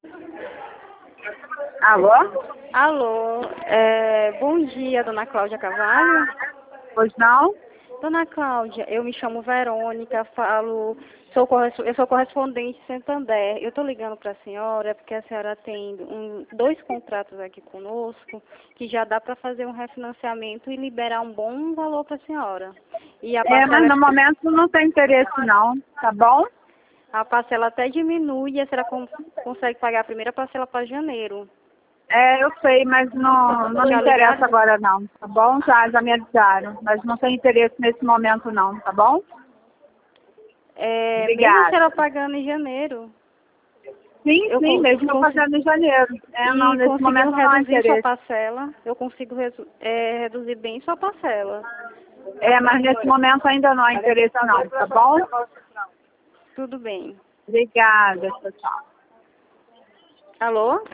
Alô? Alô, bom dia, dona Cláudia Carvalho. Pois não? Dona Cláudia, eu me chamo Verônica, eu sou correspondente de Santander. Eu estou ligando para a senhora porque a senhora tem dois contratos aqui conosco que já dá para fazer um refinanciamento e liberar um bom valor para a senhora. E Mas no momento não tem interesse não, tá bom? a parcela até diminui e a senhora consegue pagar a primeira parcela para janeiro. Eu sei, mas não me interessa agora não, tá bom? Já me avisaram, mas não tem interesse nesse momento não, tá bom? Mesmo a Obrigada. senhora pagando em janeiro. Sim, mesmo eu pagando em janeiro. Não, nesse momento não há interesse. Sua parcela, eu consigo reduzir bem sua parcela. Mas nesse momento ainda não há interesse não, tá bom? Tudo bem. Obrigada, tchau. Alô?